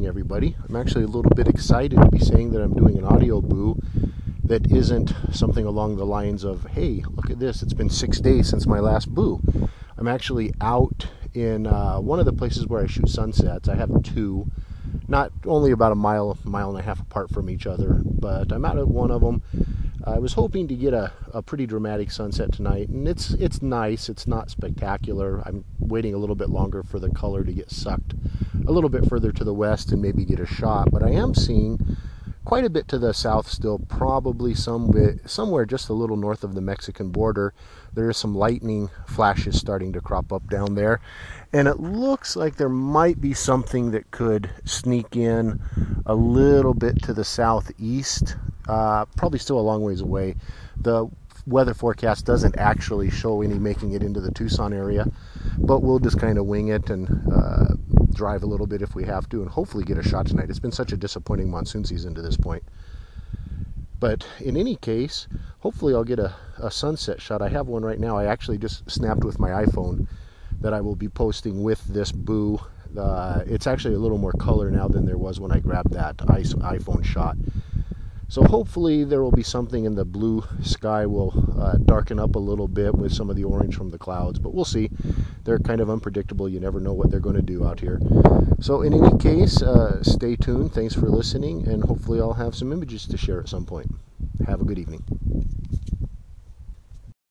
everybody. I'm actually a little bit excited to be saying that I'm doing an audio boo that isn't something along the lines of, hey, look at this, it's been 6 days since my last boo. I'm actually out in one of the places where I shoot sunsets. I have two, not only about a mile and a half apart from each other, but I'm out at one of them. I was hoping to get a pretty dramatic sunset tonight, and it's nice. It's not spectacular. I'm waiting a little bit longer for the color to get sucked a little bit further to the west and maybe get a shot, but I am seeing quite a bit to the south still, probably somewhere just a little north of the Mexican border. There are some lightning flashes starting to crop up down there, and it looks like there might be something that could sneak in a little bit to the southeast, probably still a long ways away. The weather forecast doesn't actually show any making it into the Tucson area, but we'll just kind of wing it and drive a little bit if we have to, and hopefully get a shot tonight. It's been such a disappointing monsoon season to this point. But in any case, hopefully I'll get a sunset shot. I have one right now. I actually just snapped with my iPhone that I will be posting with this boo. It's actually a little more color now than there was when I grabbed that iPhone shot. So hopefully there will be something, in the blue sky will darken up a little bit with some of the orange from the clouds, but we'll see. They're kind of unpredictable. You never know what they're going to do out here. So in any case, stay tuned. Thanks for listening, and hopefully I'll have some images to share at some point. Have a good evening.